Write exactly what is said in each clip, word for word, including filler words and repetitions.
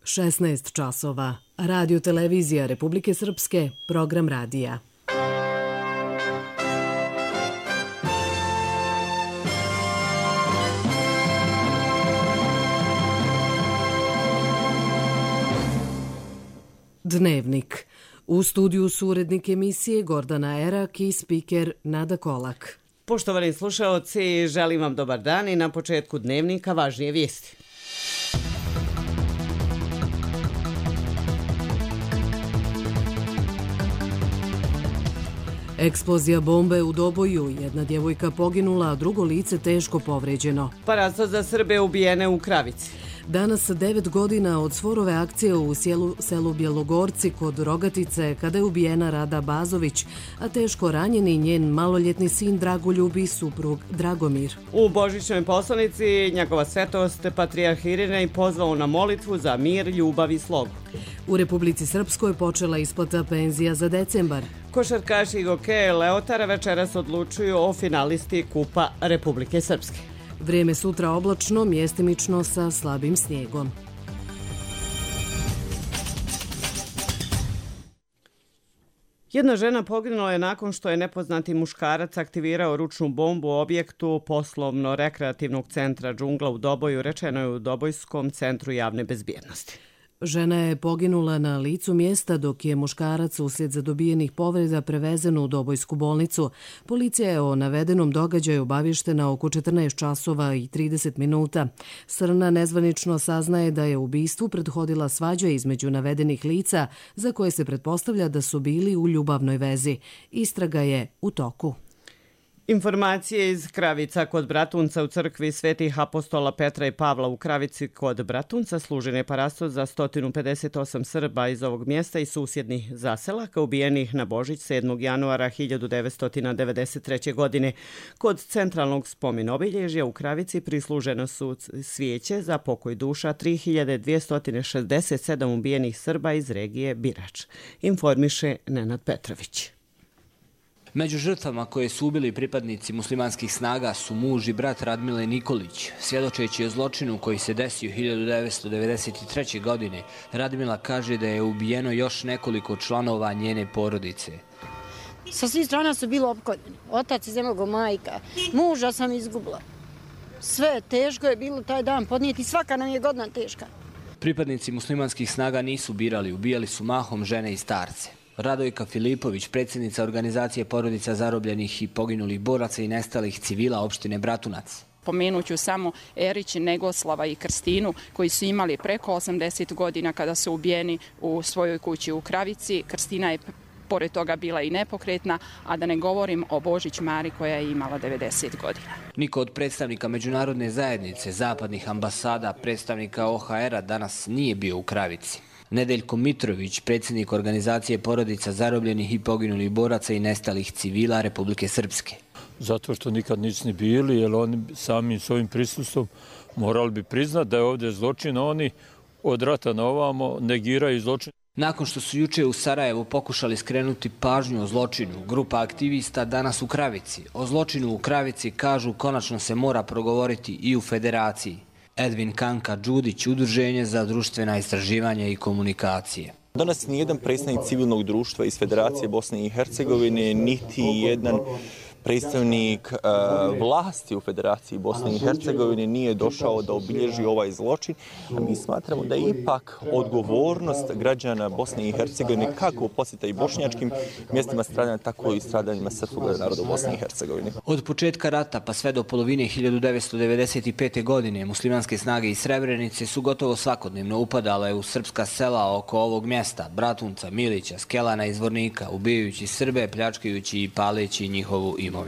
šesnaest časova. Radio televizija Republike Srpske, program radija. Dnevnik. U studiju su urednik emisije Gordana Erak i spiker Nada Kolak. Poštovani slušaoci, želim vam dobar dan i na početku dnevnika važnije vijesti. Eksplozija bombe u Doboju, jedna djevojka poginula, a drugo lice teško povređeno. Parasto za Srbe ubijene u Kravici. Danas devet godina od Svorove akcije u sjelu, selu Bjelogorci kod Rogatice, kada je ubijena Rada Bazović, a teško ranjeni njen maloljetni sin Dragoljub i suprug Dragomir. U božićnoj poslanici njegova svetost Patrijarh Irinej pozvao na molitvu za mir, ljubav i slogu. U Republici Srpskoj počela isplata penzija za decembar. Košarkaši Gokeje Leotara večeras odlučuju o finalisti Kupa Republike Srpske. Vrijeme sutra oblačno, mjestimično sa slabim snijegom. Jedna žena poginula je nakon što je nepoznati muškarac aktivirao ručnu bombu u objektu poslovno-rekreativnog centra Džungla u Doboju, rečeno je u Dobojskom centru javne bezbjednosti. Žena je poginula na licu mjesta dok je muškarac uslijed zadobijenih povreda prevezen u Dobojsku bolnicu. Policija je o navedenom događaju obavještena oko četrnaest časova i trideset minuta. Srna nezvanično saznaje da je ubistvu prethodila svađa između navedenih lica za koje se pretpostavlja da su bili u ljubavnoj vezi. Istraga je u toku. Informacije iz Kravica kod Bratunca u crkvi Svetih apostola Petra i Pavla u Kravici kod Bratunca služen je parasto za sto pedeset osam Srba iz ovog mjesta i susjednih zaselaka ubijenih na Božić sedmog januara hiljadu devetsto devedeset treće. godine. Kod centralnog spomen-obilježja u Kravici prisluženo su svijeće za pokoj duša tri hiljade dvjesto šezdeset sedam ubijenih Srba iz regije Birač, informiše Nenad Petrović. Među žrtvama koje su ubili pripadnici muslimanskih snaga su muž i brat Radmile Nikolić. Svjedočeći o zločinu koji se desio hiljadu devetsto devedeset treće. godine, Radmila kaže da je ubijeno još nekoliko članova njene porodice. Sa svih strana su bili opkoljeni. Otac iz jednog majka. Muža sam izgubila. Sve teško je bilo taj dan podnijeti. Svaka nam je godina teška. Pripadnici muslimanskih snaga nisu birali, ubijali su mahom žene i starce. Radojka Filipović, predsjednica organizacije porodica zarobljenih i poginulih boraca i nestalih civila opštine Bratunac. Pomenuću samo Erić, Negoslava i Krstinu koji su imali preko osamdeset godina kada su ubijeni u svojoj kući u Kravici. Krstina je pored toga bila i nepokretna, a da ne govorim o Božić Mari koja je imala devedeset godina. Niko od predstavnika međunarodne zajednice, zapadnih ambasada, predstavnika O H R-a danas nije bio u Kravici. Nedeljko Mitrović, predsjednik organizacije porodica zarobljenih i poginulih boraca i nestalih civila Republike Srpske. Zato što nikad nisu ni bili, jer oni sami svojim prisustvom morali bi priznati da je ovdje zločin, oni od rata na ovamo negiraju zločin. Nakon što su juče u Sarajevu pokušali skrenuti pažnju o zločinu, grupa aktivista danas u Kravici. O zločinu u Kravici kažu konačno se mora progovoriti i u Federaciji. Edvin Kanka Đudić, Udruženje za društvena istraživanja i komunikacije. Danas nijedan predstavnik civilnog društva iz Federacije Bosne i Hercegovine, niti jedan predstavnik uh, vlasti u Federaciji Bosne i Hercegovine nije došao da obilježi ovaj zločin. A mi smatramo da je ipak odgovornost građana Bosne i Hercegovine kako u posjeta i bošnjačkim mjestima stradanja, tako i stradanjima srpskog naroda u Bosni i Hercegovini. Od početka rata pa sve do polovine hiljadu devetsto devedeset pete. godine muslimanske snage iz Srebrenice su gotovo svakodnevno upadale u srpska sela oko ovog mjesta, Bratunca, Milića, Skelana i Zvornika, ubijajući Srbe, pljačkajući i paleći njihovu imovinu.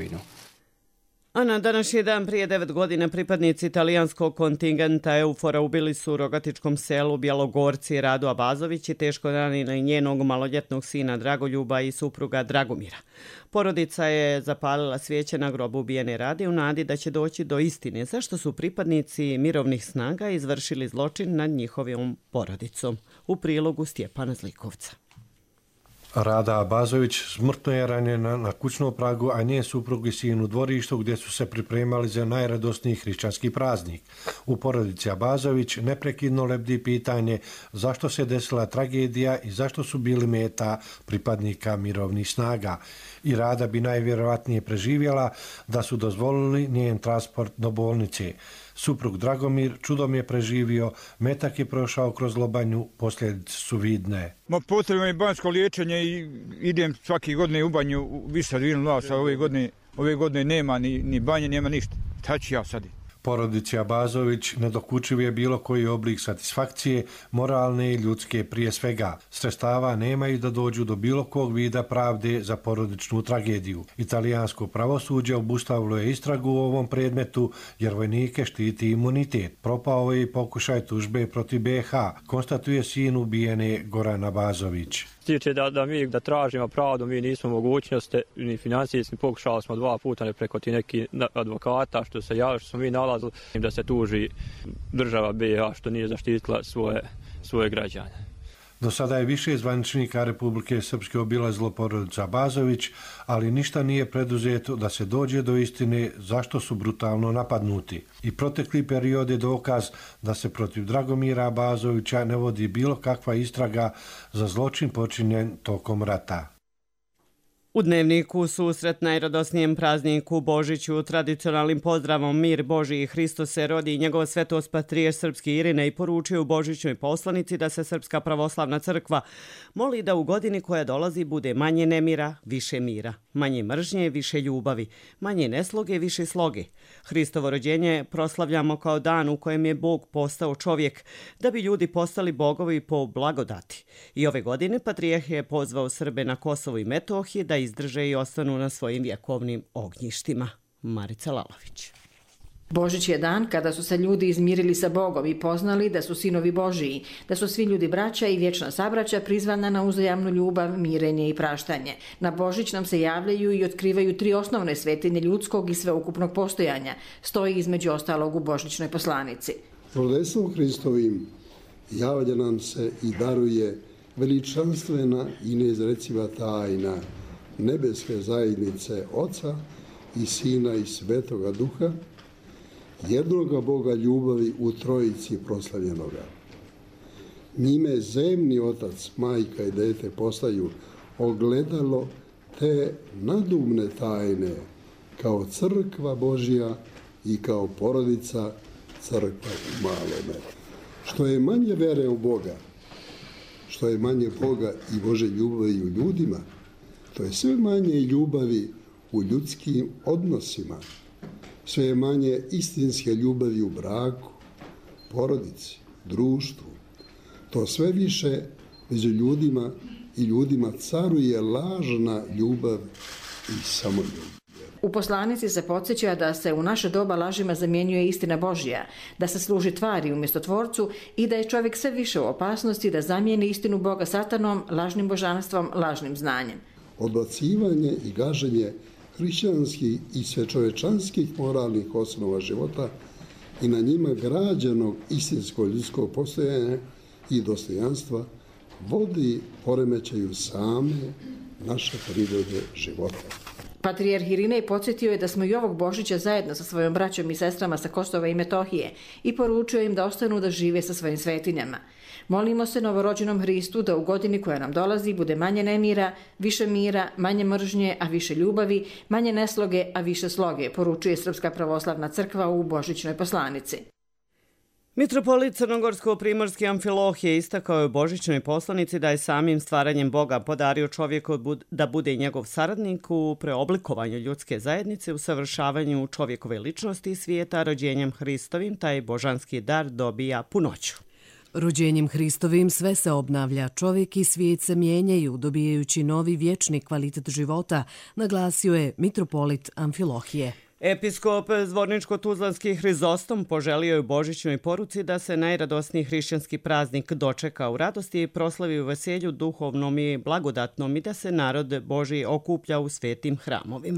A na današnji dan prije devet godina pripadnici italijanskog kontingenta Eufora ubili su u rogatičkom selu Bjelogorci Radu Abazović i teško ranili njenog maloljetnog sina Dragoljuba i supruga Dragomira. Porodica je zapalila svijeće na grobu ubijene Rade u nadi da će doći do istine zašto su pripadnici mirovnih snaga izvršili zločin nad njihovom porodicom. U prilogu Stjepana Zlikovca. Rada Abazović smrtno je ranjena na kućnom pragu, a njen suprug i sin u dvorištu gdje su se pripremali za najradosniji hrišćanski praznik. U porodici Abazović neprekidno lebdi pitanje zašto se desila tragedija i zašto su bili meta pripadnika mirovnih snaga. I Rada bi najvjerojatnije preživjela da su dozvolili njen transport do bolnice. Suprug Dragomir čudom je preživio, metak je prošao kroz lobanju, posljedice su vidne. Ma potrebno je banjsko liječenje i idem svake godine u banju u Visadvinu Lasa. Ove godine, ove godine nema ni, ni banje, nema ništa. Šta ću ja sad? Porodici Abazović nedokučiv je bilo koji oblik satisfakcije, moralne i ljudske prije svega. Sredstava nemaju da dođu do bilo kog vida pravde za porodičnu tragediju. Italijansko pravosuđe obustavilo je istragu u ovom predmetu jer vojnike štiti imunitet. Propao je i pokušaj tužbe protiv B H, konstatuje sin ubijene Goran Abazović. Tiče da, da mi da tražimo pravdu, mi nismo mogućnosti, ni financijski, pokušali smo dva puta ne preko ti neki advokata što se javili, što smo mi nalazili da se tuži država B H što nije zaštitila svoje, svoje građane. Do sada je više zvaničnika Republike Srpske obilazilo porodicu Abazović, ali ništa nije preduzeto da se dođe do istine zašto su brutalno napadnuti. I protekli period je dokaz da se protiv Dragomira Abazovića ne vodi bilo kakva istraga za zločin počinjen tokom rata. U Dnevniku susret najradosnijem prazniku Božiću tradicionalnim pozdravom Mir Božiji Hristos se rodi i njegova svetost patrijarh srpski Irine i poručuje u božićnoj poslanici da se Srpska pravoslavna crkva moli da u godini koja dolazi bude manje nemira, više mira, manje mržnje, više ljubavi, manje nesloge, više sloge. Hristovo rođenje proslavljamo kao dan u kojem je Bog postao čovjek, da bi ljudi postali bogovi po blagodati. I ove godine patrijarh je pozvao Srbe na Kosovo i Metohiji da izdrže i ostanu na svojim vjekovnim ognjištima. Marica Lalović. Božić je dan kada su se ljudi izmirili sa Bogom i poznali da su sinovi Božiji, da su svi ljudi braća i vječna sabraća prizvana na uzajamnu ljubav, mirenje i praštanje. Na Božić nam se javljaju i otkrivaju tri osnovne svetinje ljudskog i sveukupnog postojanja, stoji između ostalog u božićnoj poslanici. Rodestvom Hristovim javlja nam se i daruje veličanstvena i neizreciva tajna nebeske zajednice Oca i Sina i Svetoga Duha, jednoga Boga ljubavi u trojici proslavljenoga. Njime zemni Otac, majka i dete postaju ogledalo te nadumne tajne kao crkva Božja i kao porodica crkva u malome. Što je manje vere u Boga, što je manje Boga i Bože ljubavi u ljudima, to je sve manje ljubavi u ljudskim odnosima, sve je manje istinske ljubavi u braku, porodici, društvu. To sve više među ljudima i ljudima caruje lažna ljubav i samoljubav. U poslanici se podsjeća da se u naše doba lažima zamjenjuje istina Božja, da se služi tvari umjesto tvorcu i da je čovjek sve više u opasnosti da zamijeni istinu Boga satanom, lažnim božanstvom, lažnim znanjem. Odbacivanje i gaženje hrišćanskih i svečovečanskih moralnih osnova života i na njima građanog istinskog ljudskog postojanja i dostojanstva vodi poremećaju same naše prirode života. Patrijarh Irinej podsjetio je da smo i ovog Božića zajedno sa svojom braćom i sestrama sa Kosova i Metohije i poručio im da ostanu da žive sa svojim svetinjama. Molimo se novorođenom Hristu da u godini koja nam dolazi bude manje nemira, više mira, manje mržnje, a više ljubavi, manje nesloge, a više sloge, poručuje Srpska pravoslavna crkva u božićnoj poslanici. Mitropolit Crnogorsko-primorski Amfilohije istakao je u božićnoj poslanici da je samim stvaranjem Boga podario čovjeku da bude njegov saradnik u preoblikovanju ljudske zajednice, u savršavanju čovjekove ličnosti i svijeta. Rođenjem Hristovim taj božanski dar dobija punoću. Rođenjem Hristovim sve se obnavlja, čovjek i svijet se mijenjaju, dobijajući novi vječni kvalitet života, naglasio je mitropolit Amfilohije. Episkop Zvorničko-Tuzlanski Hrizostom poželio je u božićnoj poruci da se najradosniji hrišćanski praznik dočeka u radosti i proslavi u veselju duhovnom i blagodatnom i da se narod Božji okuplja u svetim hramovima.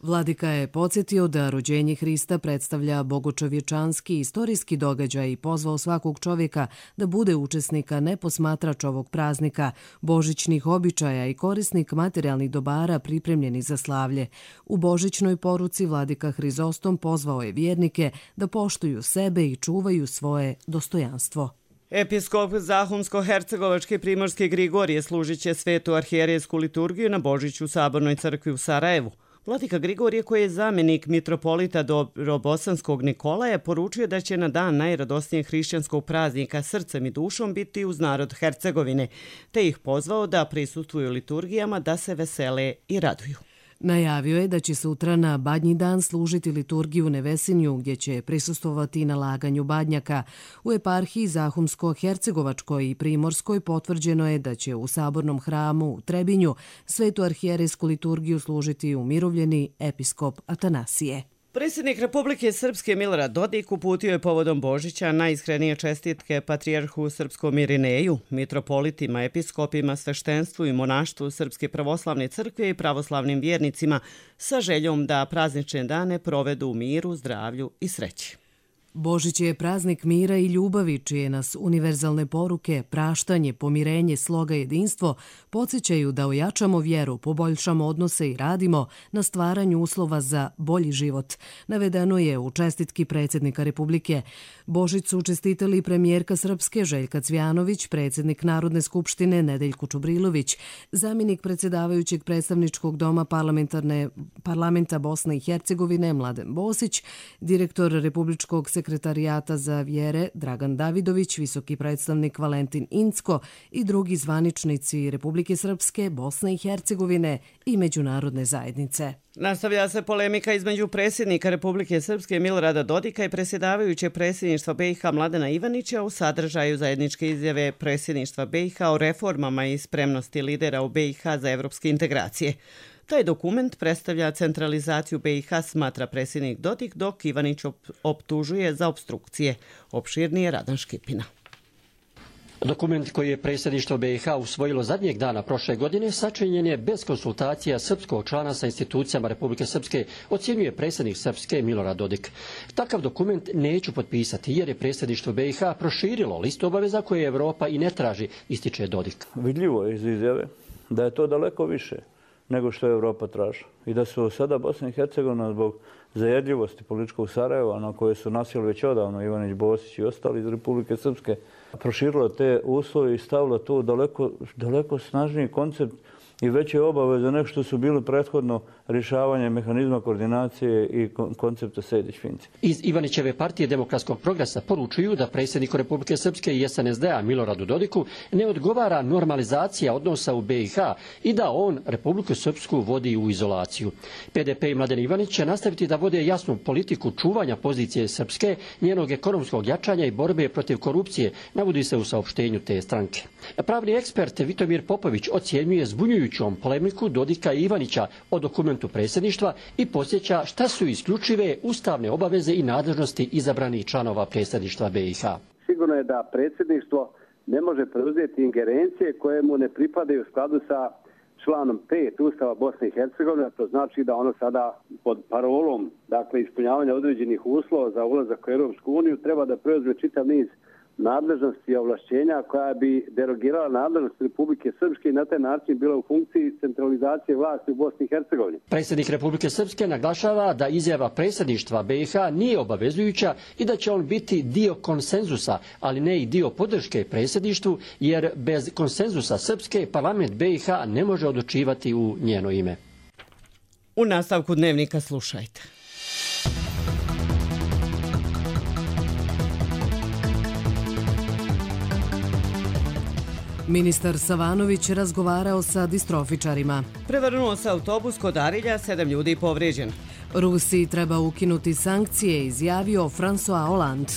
Vladika je podsjetio da rođenje Hrista predstavlja bogočovječanski istorijski događaj i pozvao svakog čovjeka da bude učesnika, ne posmatrač ovog praznika, božićnih običaja i korisnik materijalnih dobara pripremljeni za slavlje. U božićnoj poruci vladika Hrizostom pozvao je vjernike da poštuju sebe i čuvaju svoje dostojanstvo. Episkop Zahumsko-Hercegovački Primorski Grigorije služit će svetu arhijerejsku liturgiju na Božiću u Sabornoj crkvi u Sarajevu. Vladika Grigorije, koji je zamjenik mitropolita Dobrobosanskog Nikolaja, poručio da će na dan najradosnijeg hrišćanskog praznika srcem i dušom biti uz narod Hercegovine, te ih pozvao da prisustvuju liturgijama, da se vesele i raduju. Najavio je da će sutra na Badnji dan služiti liturgiju u Nevesinju, gdje će prisustvovati na laganju badnjaka. U eparhiji Zahumsko-Hercegovačkoj i Primorskoj potvrđeno je da će u Sabornom hramu u Trebinju svetu arhijerejsku liturgiju služiti umirovljeni episkop Atanasije. Predsjednik Republike Srpske Milorad Dodik uputio je povodom Božića najiskrenije čestitke patrijarhu Srpskom Irineju, mitropolitima, episkopima, sveštenstvu i monaštvu Srpske pravoslavne crkve i pravoslavnim vjernicima sa željom da praznične dane provedu u miru, zdravlju i sreći. Božić je praznik mira i ljubavi, čije nas univerzalne poruke, praštanje, pomirenje, sloga, jedinstvo podsjećaju da ojačamo vjeru, poboljšamo odnose i radimo na stvaranju uslova za bolji život. Navedeno je u čestitki predsjednika Republike. Božić su čestitali premijerka Srpske Željka Cvjanović, predsjednik Narodne skupštine Nedeljko Čubrilović, zamjenik predsjedavajućeg predstavničkog doma parlamentarne parlamenta Bosne i Hercegovine Mladen Bosić, direktor Republičkog sekretarijata za vjere Dragan Davidović, visoki predstavnik Valentin Incko i drugi zvaničnici Republike Srpske, Bosne i Hercegovine i međunarodne zajednice. Nastavlja se polemika između predsjednika Republike Srpske Milorada Dodika i predsjedavajućeg predsjedništva B i H Mladena Ivanića u sadržaju zajedničke izjave predsjedništva B i H o reformama i spremnosti lidera u B i H za evropske integracije. Taj dokument predstavlja centralizaciju B i H, smatra predsjednik Dodik, dok Ivanić optužuje za opstrukcije. Opširnije Radan Škipina. Dokument koji je predsjedništvo B i H usvojilo zadnjeg dana prošle godine sačinjen je bez konsultacija srpskog člana sa institucijama Republike Srpske, ocjenjuje predsjednik Srpske Milorad Dodik. Takav dokument neću potpisati jer je predsjedništvo B i H proširilo listu obaveza koje Evropa i ne traži, ističe Dodik. Vidljivo je iz izjave da je to daleko više nego što je Evropa traži. I da su sada Bosna i Hercegovina zbog zajedljivosti političkog Sarajeva, na koje su nasjeli već odavno Ivanić, Bosić i ostali iz Republike Srpske, proširila te uslove i stavila tu daleko, daleko snažniji koncept i veće obaveze nego što su bili prethodno rješavanje mehanizma koordinacije i koncepta Sejdić-Finci. Iz Ivanićeve partije Demokratskog progresa poručuju da predsjedniku Republike Srpske i S N S D-a Miloradu Dodiku ne odgovara normalizacija odnosa u B i H i da on Republiku Srpsku vodi u izolaciju. P D P i Mladen Ivanić će nastaviti da vode jasnu politiku čuvanja pozicije Srpske, njenog ekonomskog jačanja i borbe protiv korupcije, navodi se u saopštenju te stranke. Pravni ekspert Vitomir Popović ocjenjuje zbunjujućom polemiku Dodika i Ivanića o dokumentu predsjedništva i podsjeća šta su isključive ustavne obaveze i nadležnosti izabranih članova predsjedništva B i H. Sigurno je da predsjedništvo ne može preuzeti ingerencije koje mu ne pripadaju u skladu sa članom pet Ustava Bosne i Hercegovine. To znači da ono sada pod parolom, dakle, ispunjavanja određenih uslova za ulazak u Europsku uniju treba da preuzme čitav niz nadležnosti i ovlašćenja koja bi derogirala nadležnost Republike Srpske i na taj način bila u funkciji centralizacije vlasti u Bosni i Hercegovini. Predsjednik Republike Srpske naglašava da izjava predsjedništva B i H nije obavezujuća i da će on biti dio konsenzusa, ali ne i dio podrške predsjedništvu, jer bez konsenzusa Srpske parlament B i H ne može odlučivati u njeno ime. U nastavku dnevnika slušajte. Ministar Savanović razgovarao sa distrofičarima. Prevrnuo se autobus kod Arilja, sedam ljudi povrijeđeno. Rusiji treba ukinuti sankcije, izjavio François Hollande.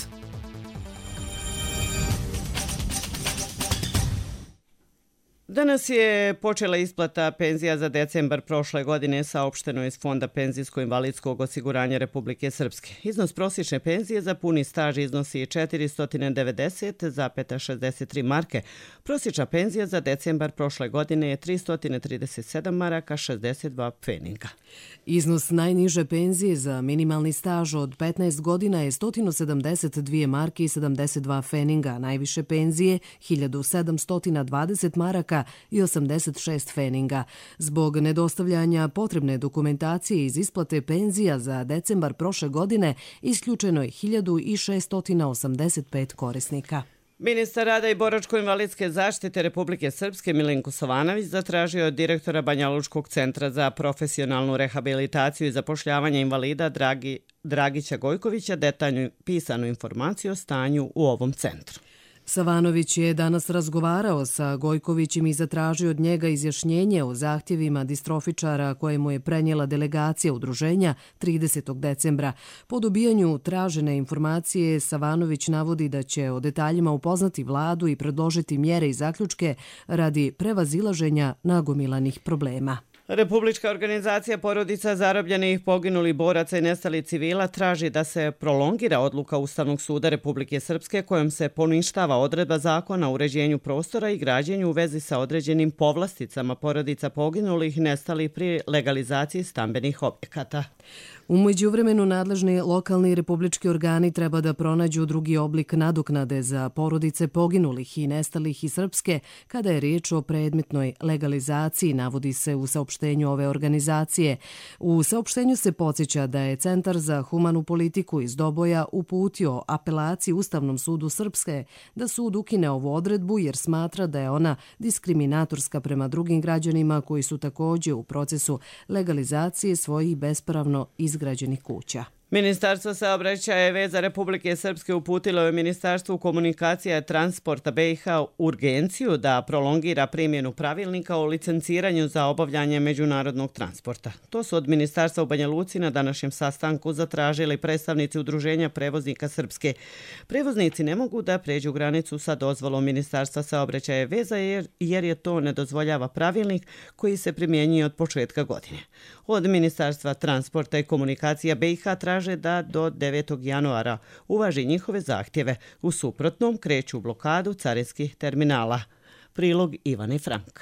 Danas je počela isplata penzija za decembar prošle godine, saopšteno iz Fonda penzijsko-invalidskog osiguranja Republike Srpske. Iznos prosječne penzije za puni staž iznosi četiristo devedeset zarez šezdeset tri marke. Prosječna penzija za decembar prošle godine je tristo trideset sedam maraka šezdeset dva pfeninga. Iznos najniže penzije za minimalni staž od petnaest godina je sto sedamdeset dvije marke i sedamdeset dva pfeninga, najviše penzije hiljadu sedamsto dvadeset maraka i osamdeset šest pfeninga. Zbog nedostavljanja potrebne dokumentacije iz isplate penzija za decembar prošle godine isključeno je hiljadu šeststo osamdeset pet korisnika. Ministar rada i boračko-invalidske zaštite Republike Srpske Milenko Sovanović zatražio od direktora Banjalučkog centra za profesionalnu rehabilitaciju i zapošljavanje invalida Dragi, Dragića Gojkovića detaljnu pisanu informaciju o stanju u ovom centru. Savanović je danas razgovarao sa Gojkovićem i zatražio od njega izjašnjenje o zahtjevima distrofičara koje mu je prenijela delegacija udruženja tridesetog decembra. Po dobijanju tražene informacije Savanović navodi da će o detaljima upoznati vladu i predložiti mjere i zaključke radi prevazilaženja nagomilanih problema. Republička organizacija porodica zarobljenih, poginulih boraca i nestalih civila traži da se prolongira odluka Ustavnog suda Republike Srpske kojom se poništava odredba zakona o uređenju prostora i građenju u vezi sa određenim povlasticama porodica poginulih i nestalih pri legalizaciji stambenih objekata. U međuvremenu nadležni lokalni i republički organi treba da pronađu drugi oblik nadoknade za porodice poginulih i nestalih iz Srpske kada je riječ o predmetnoj legalizaciji, navodi se u saopštenju ove organizacije. U saopštenju se podsjeća da je Centar za humanu politiku iz Doboja uputio apelaciju Ustavnom sudu Srpske da sud ukine ovu odredbu jer smatra da je ona diskriminatorska prema drugim građanima koji su također u procesu legalizacije svojih bespravno izgrađenih kuća. Ministarstvo saobraćaja i veza Republike Srpske uputilo je Ministarstvu komunikacija i transporta B i H urgenciju da prolongira primjenu pravilnika o licenciranju za obavljanje međunarodnog transporta. To su od Ministarstva u Banja Luci na današnjem sastanku zatražili predstavnici Udruženja prevoznika Srpske. Prevoznici ne mogu da pređu granicu sa dozvolom Ministarstva saobraćaja i veza jer, jer je to ne dozvoljava pravilnik koji se primjenjuje od početka godine. Od Ministarstva transporta i komunikacija B i H traže da do devetog januara uvaži njihove zahtjeve. U suprotnom kreću blokadu carinskih terminala. Prilog Ivane Frank.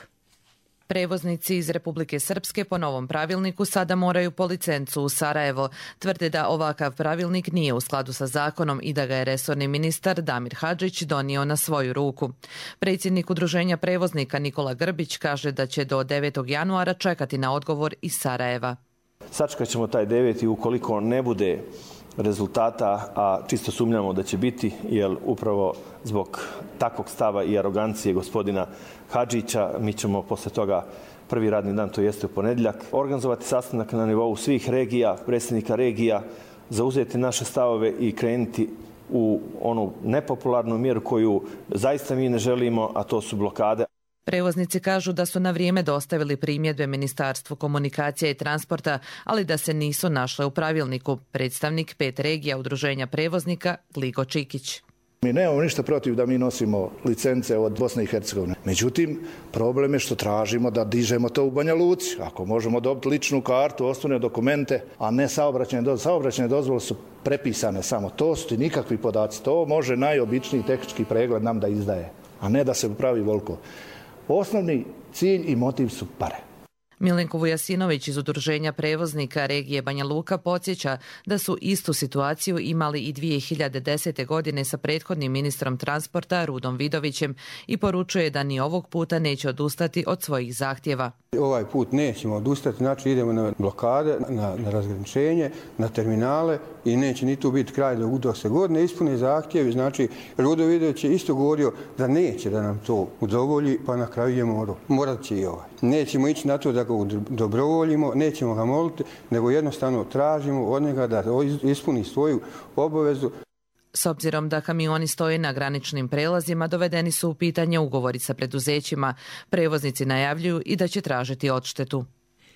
Prevoznici iz Republike Srpske po novom pravilniku sada moraju po licencu u Sarajevo. Tvrde da ovakav pravilnik nije u skladu sa zakonom i da ga je resorni ministar Damir Hadžić donio na svoju ruku. Predsjednik Udruženja prevoznika Nikola Grbić kaže da će do devetog januara čekati na odgovor iz Sarajeva. Sačekat ćemo taj deveti ukoliko ne bude rezultata, a čisto sumnjamo da će biti, jer upravo zbog takvog stava i arogancije gospodina Hadžića mi ćemo posle toga prvi radni dan, to jeste u ponedjeljak, organizovati sastanak na nivou svih regija, predsjednika regija, zauzeti naše stavove i krenuti u onu nepopularnu mjeru koju zaista mi ne želimo, a to su blokade. Prevoznici kažu da su na vrijeme dostavili primjedbe Ministarstvu komunikacija i transporta, ali da se nisu našle u pravilniku. Predstavnik pet regija Udruženja prevoznika Gligo Čikić. Mi nemamo ništa protiv da mi nosimo licence od Bosne i Hercegovine. Međutim, problem je što tražimo da dižemo to u Banja Luci. Ako možemo dobiti ličnu kartu, osnovne dokumente, a ne saobraćajne dozvole. Saobraćajne dozvole su prepisane samo. To su ti nikakvi podaci. To može najobičniji tehnički pregled nam da izdaje, a ne da se pravi volko. Osnovni cilj i motiv su pare. Milenko Vujasinović iz Udruženja prevoznika regije Banja Luka podsjeća da su istu situaciju imali i dvije hiljade desete. godine sa prethodnim ministrom transporta Rudom Vidovićem i poručuje da ni ovog puta neće odustati od svojih zahtjeva. Ovaj put nećemo odustati, znači idemo na blokade, na, na razgraničenje, na terminale i neće ni tu biti kraj dok se god ne ispune zahtjevi. Znači, Rudo Vidović je isto govorio da neće da nam to udovolji, pa na kraju je morao. Morat će i ovaj. Nećemo ići na to da ga dobrovoljimo, nećemo ga moliti, nego jednostavno tražimo od njega da ispuni svoju obavezu. S obzirom da kamioni stoje na graničnim prelazima, dovedeni su u pitanje ugovori sa preduzećima. Prevoznici najavljuju i da će tražiti odštetu.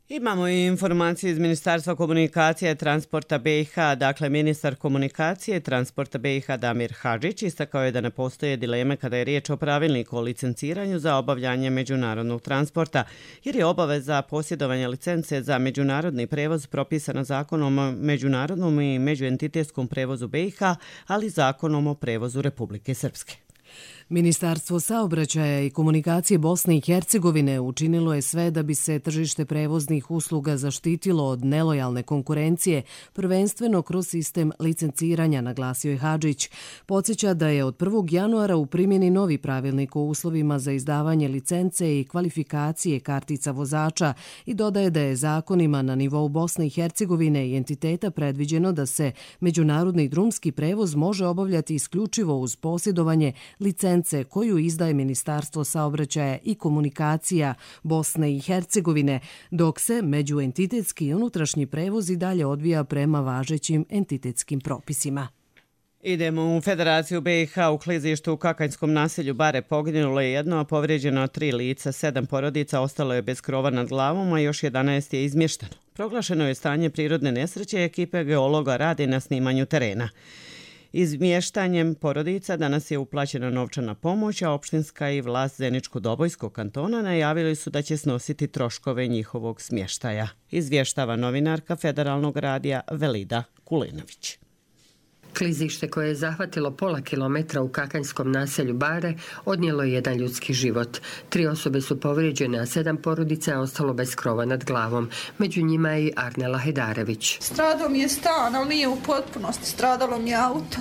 Imamo i informacije iz Ministarstva komunikacije i transporta B i H. Dakle, ministar komunikacije i transporta B i H Damir Hadžić istakao je da ne postoje dileme kada je riječ o pravilniku o licenciranju za obavljanje međunarodnog transporta, jer je obaveza posjedovanja licence za međunarodni prevoz propisana zakonom o međunarodnom i međuentitetskom prevozu B i H, ali zakonom o prevozu Republike Srpske. Ministarstvo saobraćaja i komunikacije Bosne i Hercegovine učinilo je sve da bi se tržište prevoznih usluga zaštitilo od nelojalne konkurencije, prvenstveno kroz sistem licenciranja, naglasio je Hadžić. Podsjeća da je od prvog januara u primjeni novi pravilnik o uslovima za izdavanje licence i kvalifikacije kartica vozača i dodaje da je zakonima na nivou Bosne i Hercegovine i entiteta predviđeno da se međunarodni drumski prevoz može obavljati isključivo uz posjedovanje licence koju izdaje Ministarstvo saobraćaja i komunikacija Bosne i Hercegovine, dok se međuentitetski i unutrašnji prevoz i dalje odvija prema važećim entitetskim propisima. Idemo u Federaciju B i H. U klizištu u Kakanjskom naselju Bare poginulo je jedno, a povrijeđeno tri lica, sedam porodica ostalo je bez krova nad glavom, a još jedanaest je izmješteno. Proglašeno je stanje prirodne nesreće, ekipe geologa radi na snimanju terena. Izmještanjem porodica danas je uplaćena novčana pomoć, a opštinska i vlast Zeničko-Dobojskog kantona najavili su da će snositi troškove njihovog smještaja. Izvještava novinarka Federalnog radija Velida Kulinović. Klizište koje je zahvatilo pola kilometra u Kakanjskom naselju Bare odnijelo je jedan ljudski život. Tri osobe su povrijeđene, a sedam porodica je ostalo bez krova nad glavom. Među njima je i Arnela Hedarević. Stradao mi je stan, ali nije u potpunosti. Stradalo mi je auto.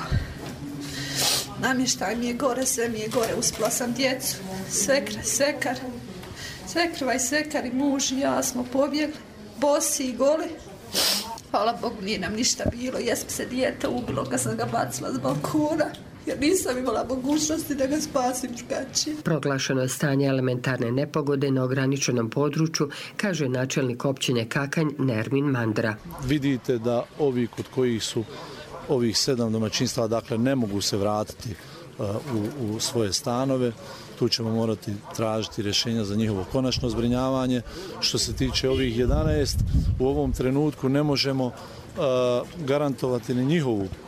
Namještaj mi je gore, sve mi je gore. Uspla sam djecu, svekra, svekar. Svekrva i svekar i muž i ja smo pobjegli, bosi i goli. Hvala Bogu, nije nam ništa bilo. Jesmo se dijete ubilo kad sam ga bacila s balkona, jer nisam imala mogućnosti da ga spasim drugačije. Proglašeno je stanje elementarne nepogode na ograničenom području, kaže načelnik općine Kakanj Nermin Mandra. Vidite da ovi kod kojih su ovih sedam domaćinstva, dakle, ne mogu se vratiti uh, u, u svoje stanove. Tu ćemo morati tražiti rješenja za njihovo konačno zbrinjavanje. Što se tiče ovih jedanaest, u ovom trenutku ne možemo uh, garantovati ni njihovu uh,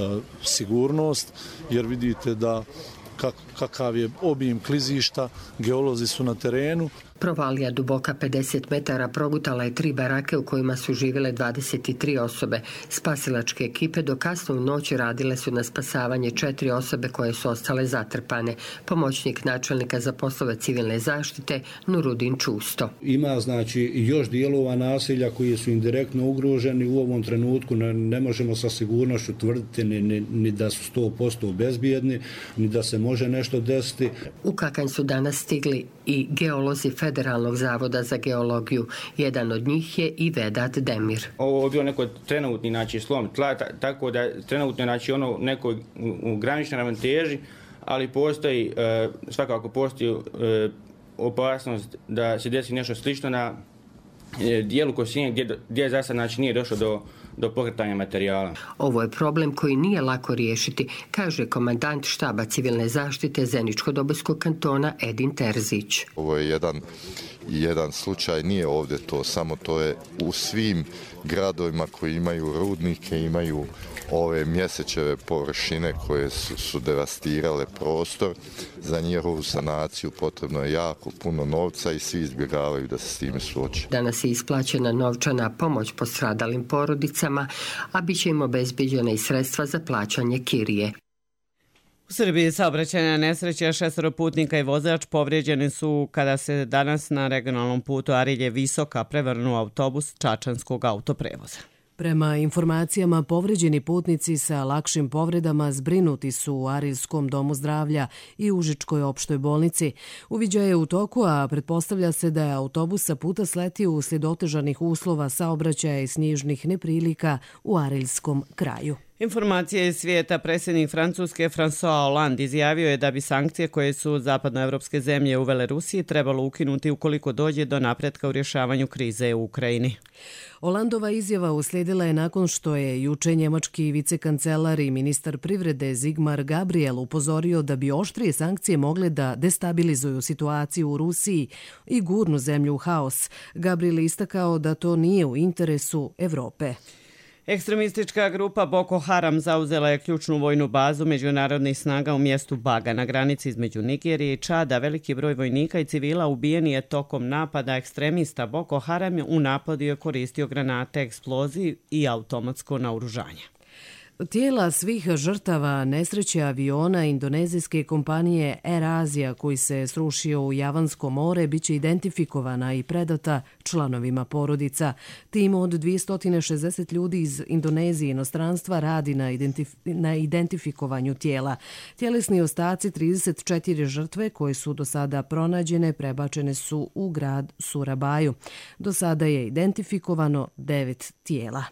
sigurnost, jer vidite da kak, kakav je obim klizišta, geolozi su na terenu. Provalija duboka pedeset metara progutala je tri barake u kojima su živjele dvadeset tri osobe. Spasilačke ekipe do kasno u noći radile su na spasavanje četiri osobe koje su ostale zatrpane. Pomoćnik načelnika za poslove civilne zaštite Nurudin Čusto. Ima znači još dijelova naselja koji su indirektno ugroženi. U ovom trenutku ne, ne možemo sa sigurnošću tvrditi ni, ni, ni da su sto posto bezbjedni, ni da se može nešto desiti. U Kakanj su danas stigli i geolozi Federalnog zavoda za geologiju. Jedan od njih je i Vedat Demir. Ovo je bio neko trenutni znači, slom tla, tako da trenutno znači, ono neko u graničnoj ravnoteži, ali postoji, e, svakako postoji e, opasnost da se desi nešto slično na e, dijelu Kosinje gdje, gdje za sad znači, nije došlo do do pokretanja materijala. Ovo je problem koji nije lako riješiti, kaže komandant štaba civilne zaštite Zeničko-Dobojskog kantona Edin Terzić. Ovo je jedan, jedan slučaj, nije ovdje to, samo to je u svim gradovima koji imaju rudnike, imaju ove mjesečeve površine koje su, su devastirale prostor. Za njihovu sanaciju potrebno je jako puno novca i svi izbjegavaju da se s time suoče. Danas je isplaćena novčana pomoć postradalim porodicama, a bit će im obezbeđena i sredstva za plaćanje kirije. U Srbiji saobraćajna nesreća, šestoro putnika i vozač povrijeđeni su kada se danas na regionalnom putu Arilje Visoka prevrnuo autobus Čačanskog autoprevoza. Prema informacijama, povređeni putnici sa lakšim povredama zbrinuti su u Ariljskom domu zdravlja i Užičkoj opštoj bolnici. Uviđaj je u toku, a pretpostavlja se da je autobus sa puta sletio uslijed otežanih uslova saobraćaja i snježnih neprilika u Ariljskom kraju. Informacije iz svijeta. Predsjednik Francuske François Hollande izjavio je da bi sankcije koje su zapadnoevropske zemlje uvele Rusiji trebalo ukinuti ukoliko dođe do napretka u rješavanju krize u Ukrajini. Hollandova izjava uslijedila je nakon što je juče njemački vicekancelar i ministar privrede Sigmar Gabriel upozorio da bi oštrije sankcije mogle da destabilizuju situaciju u Rusiji i gurnu zemlju u haos. Gabriel istakao da to nije u interesu Evrope. Ekstremistička grupa Boko Haram zauzela je ključnu vojnu bazu međunarodnih snaga u mjestu Baga na granici između Nigerije i Čada. Veliki broj vojnika i civila ubijen je tokom napada ekstremista. Boko Haram u napadu je koristio granate, eksploziju i automatsko naoružanje. Tijela svih žrtava nesreće aviona indonezijske kompanije Air Asia koji se srušio u Javansko more biće identifikovana i predata članovima porodica. Tim od dvjesto šezdeset ljudi iz Indonezije i inostranstva radi na, identif na identifikovanju tijela. Tjelesni ostaci trideset četiri žrtve koje su do sada pronađene prebačene su u grad Surabaju. Do sada je identifikovano devet tijela.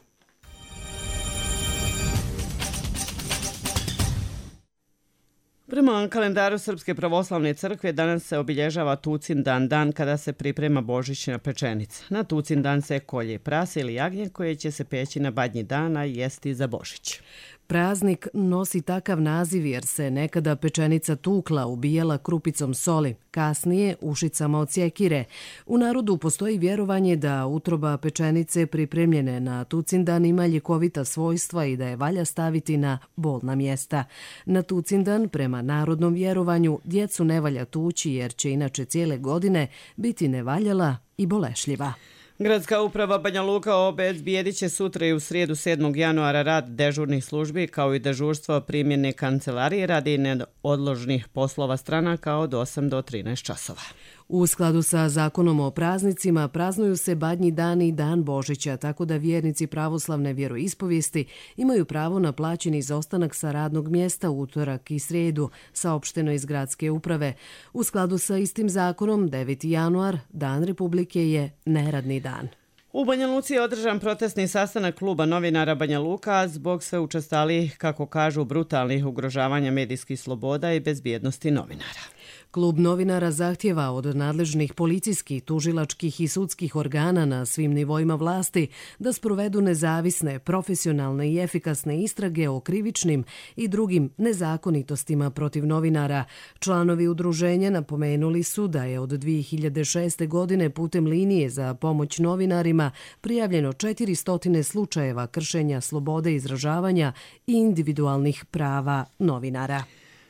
Prema kalendaru Srpske pravoslavne crkve danas se obilježava Tucin dan, dan kada se priprema božićna pečenica. Na Tucin dan se kolje prase ili jagnje koje će se peći na badnji dan, a jesti za Božić. Praznik nosi takav naziv jer se nekada pečenica tukla, ubijala krupicom soli, kasnije ušicama od sjekire. U narodu postoji vjerovanje da utroba pečenice pripremljene na Tucindan ima ljekovita svojstva i da je valja staviti na bolna mjesta. Na Tucindan, prema narodnom vjerovanju, djecu ne valja tući jer će inače cijele godine biti nevaljala i bolešljiva. Gradska uprava Banja Luka obezbijedit će sutra i u srijedu sedmog januara rad dežurnih službi kao i dežurstvo primjene kancelarije radi neodložnih poslova stranaka od osam do trinaest časova. U skladu sa zakonom o praznicima praznuju se badnji dan i dan Božića, tako da vjernici pravoslavne vjeroispovijesti imaju pravo na plaćeni izostanak sa radnog mjesta u utorak i srijedu, saopšteno iz gradske uprave. U skladu sa istim zakonom, deveti januar, Dan Republike, je neradni dan. U Banja Luci je održan protestni sastanak kluba novinara Banja Luka zbog sve učestalih, kako kažu, brutalnih ugrožavanja medijskih sloboda i bezbjednosti novinara. Klub novinara zahtjeva od nadležnih policijskih, tužilačkih i sudskih organa na svim nivoima vlasti da sprovedu nezavisne, profesionalne i efikasne istrage o krivičnim i drugim nezakonitostima protiv novinara. Članovi udruženja napomenuli su da je od dvije hiljade šeste. godine putem linije za pomoć novinarima prijavljeno četiristo slučajeva kršenja slobode izražavanja i individualnih prava novinara.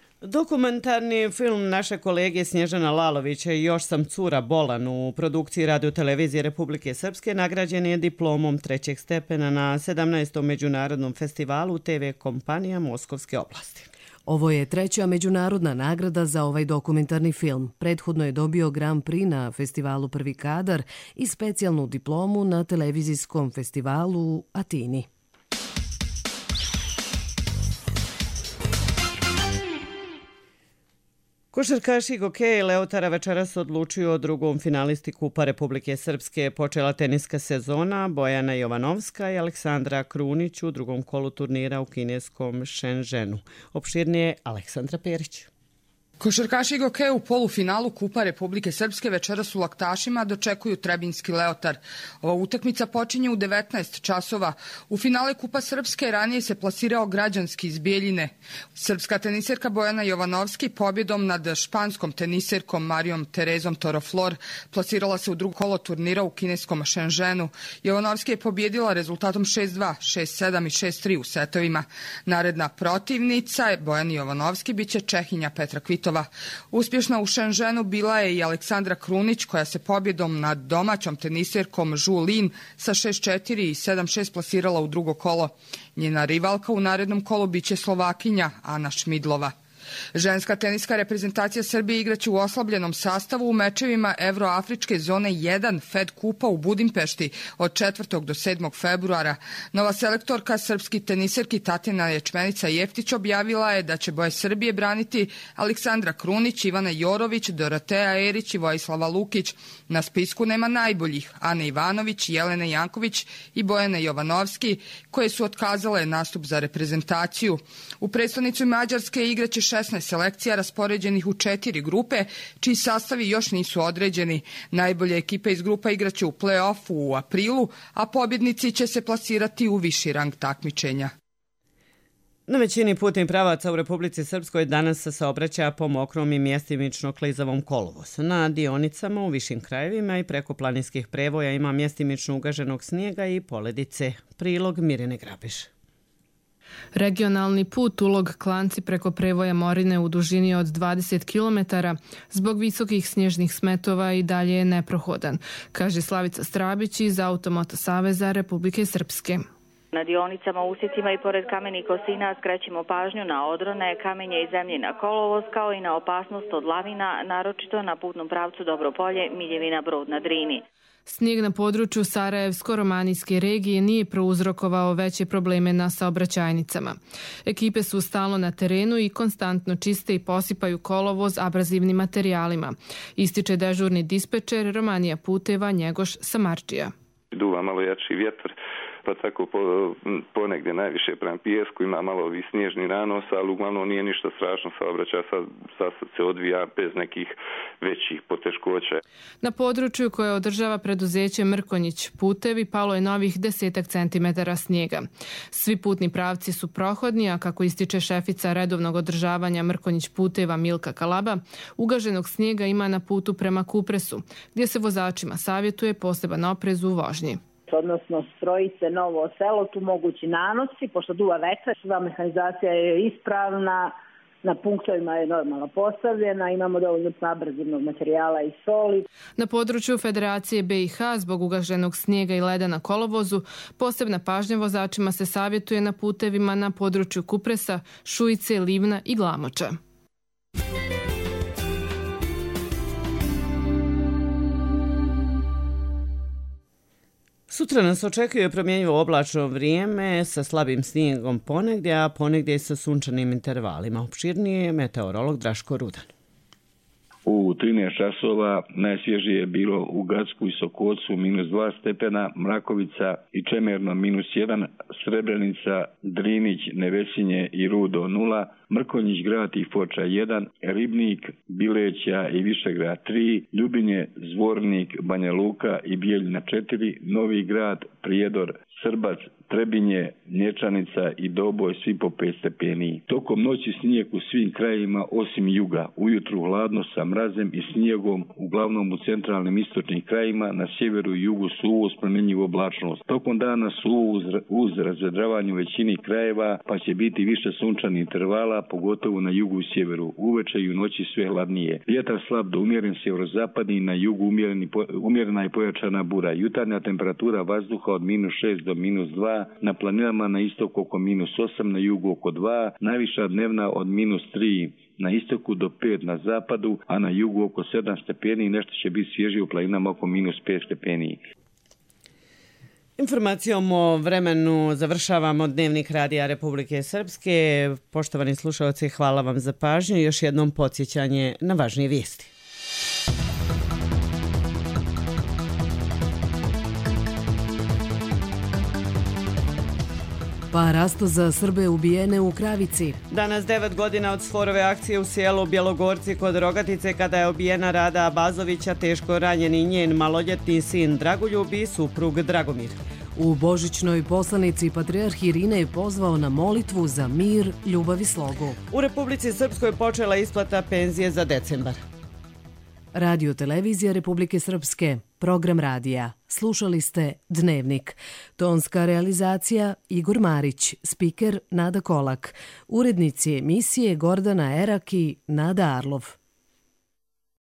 Dokumentarni film naše kolege Snježana Lalovića i Još sam cura bolan u produkciji Radio-televizije Republike Srpske nagrađen je diplomom trećeg stepena na sedamnaestom međunarodnom festivalu te ve kompanija Moskovske oblasti. Ovo je treća međunarodna nagrada za ovaj dokumentarni film. Prethodno je dobio Grand Prix na festivalu Prvi kadar i specijalnu diplomu na televizijskom festivalu u Atini. Košarkaš Igor Kej Leotara večeras odlučuju o drugom finalisti Kupa Republike Srpske. Počela teniska sezona, Bojana Jovanovska i Aleksandra Krunić u drugom kolu turnira u kineskom Shenzhenu. Opširnije Aleksandra Perić. Košarkaši Gokeja u polufinalu Kupa Republike Srpske večeras u Laktašima dočekuju Trebinjski Leotar. Ova utakmica počinje u devetnaest časova. U finale Kupa Srpske ranije se plasirao Građanski iz Bijeljine. Srpska teniserka Bojana Jovanovski pobjedom nad španskom teniserkom Marijom Terezom Toroflor plasirala se u drugo kolo turnira u kineskom Shenzhenu. Jovanovski je pobjedila rezultatom šest dva, šest sedam i šest tri u setovima. Naredna protivnica je Bojani Jovanovski biće Čehinja Petra Kvitova. Uspješna u Shenzhenu bila je i Aleksandra Krunić koja se pobjedom nad domaćom teniserkom Zhu Lin sa šest četiri i sedam šest plasirala u drugo kolo. Njena rivalka u narednom kolu biće Slovakinja Ana Šmidlova. Ženska teniska reprezentacija Srbije igraće u oslabljenom sastavu u mečevima Evroafričke zone jedan Fed Kupa u Budimpešti od četvrtog do sedmog februara. Nova selektorka srpski teniserki Tatjana Ječmenica Jeftić objavila je da će boje Srbije braniti Aleksandra Krunić, Ivana Jorović, Doroteja Erić i Vojislava Lukić. Na spisku nema najboljih Ane Ivanović, Jelena Janković i Bojana Jovanovski, koje su otkazale nastup za reprezentaciju. U prestonicu Mađarske igraće šesnaest selekcija raspoređenih u četiri grupe, čiji sastavi još nisu određeni. Najbolje ekipe iz grupa igraće u play-offu u aprilu, a pobjednici će se plasirati u viši rang takmičenja. Na većini putnih pravaca u Republici Srpskoj danas se saobraća po mokrom i mjestimično klizavom kolovozu. Na dionicama u višim krajevima i preko planinskih prevoja ima mjestimično ugaženog snijega i poledice. Prilog Mirjane Grabiš. Regionalni put Ulog Klanci preko prevoja Morine u dužini od dvadeset kilometara zbog visokih snježnih smetova i dalje je neprohodan, kaže Slavica Strabić iz Automoto Saveza Republike Srpske. Na dionicama, usjecima i pored kamenih kosina skrećemo pažnju na odrone, kamenje i zemljina kolovoz, kao i na opasnost od lavina, naročito na putnom pravcu Dobropolje, Miljevina Brod na Drini. Snijeg na području Sarajevsko-romanijske regije nije prouzrokovao veće probleme na saobraćajnicama. Ekipe su stalno na terenu i konstantno čiste i posipaju kolovoz abrazivnim materijalima, ističe dežurni dispečer Romanija Puteva Njegoš Samarčija. Duva malo jači vjetar, pa tako po, ponegdje najviše prema pijesku, ima malo ovih snježni nanos, ali uglavnom nije ništa strašno, saobraćaj sad, sad se odvija bez nekih većih poteškoća. Na području koje održava preduzeće Mrkonjić Putevi palo je novih desetak centimetara snijega. Svi putni pravci su prohodni, a kako ističe šefica redovnog održavanja Mrkonjić Puteva Milka Kalaba, ugaženog snijega ima na putu prema Kupresu, gdje se vozačima savjetuje poseban oprez u vožnji. Odnosno stroji se novo selo, tu mogući nanosi, pošto duva vetar, sva mehanizacija je ispravna, na punktovima je normalno postavljena, imamo dovoljno abrazivnog materijala i soli. Na području Federacije B i H zbog ugaženog snijega i leda na kolovozu, posebna pažnja vozačima se savjetuje na putevima na području Kupresa, Šujice, Livna i Glamoča. Sutra nas očekuje promjenjivo oblačno vrijeme sa slabim snijegom ponegdje, a ponegdje i sa sunčanim intervalima. Opširnije je meteorolog Draško Rudan. U trinaest časova najsvježije je bilo u Gacku i Sokocu minus dva stepena, Mrakovica i Čemerno minus jedan, Srebrenica, Drinić, Nevesinje i Rudo nula, Mrkonjić grad i Foča jedan, Ribnik, Bileća i Višegrad tri, Ljubinje, Zvornik, Banja Luka i Bijeljina četiri, Novi grad, Prijedor, Srbac, Trebinje, Nječanica i Doboj svi po pet stepeni. Tokom noći snijeg u svim krajevima osim juga. Ujutru hladno sa mrazem i snijegom, uglavnom u centralnim istočnim krajevima, na sjeveru i jugu suvo uz promjenjivu oblačnost. Tokom dana suvo uz, uz razvedravanje u većini krajeva, pa će biti više sunčanih intervala, pogotovo na jugu i sjeveru. Uveče i u noći sve hladnije. Vjetar slab do umjeren sjeverozapadni, na jugu umjereni, umjerena i pojačana bura. Jutarnja temperatura vazduha od minus šest do minus dva, na planinama na istoku oko minus osam, na jugu oko dva, najviša dnevna od minus tri na istoku do pet na zapadu, a na jugu oko sedam stepeni i nešto će biti svježije u planinama oko minus pet stepeni. Informacijom o vremenu završavamo Dnevnik Radija Republike Srpske. Poštovani slušalci, hvala vam za pažnju i još jednom podsjećanje na važnije vijesti. Pa rasto za Srbe ubijene u Kravici. Danas devet godina od Sforove akcije u sjelu Bjelogorci kod Rogatice kada je ubijena Rada Abazovića, teško ranjeni njen maloljetni sin Dragoljub i suprug Dragomir. U božićnoj poslanici Patrijarh Irine je pozvao na molitvu za mir, ljubav i slogu. U Republici Srpskoj počela isplata penzije za decembar. Radio Televizija Republike Srpske, program radija. Slušali ste Dnevnik. Tonska realizacija Igor Marić, spiker Nada Kolak, urednici emisije Gordana Erak i Nada Arlov.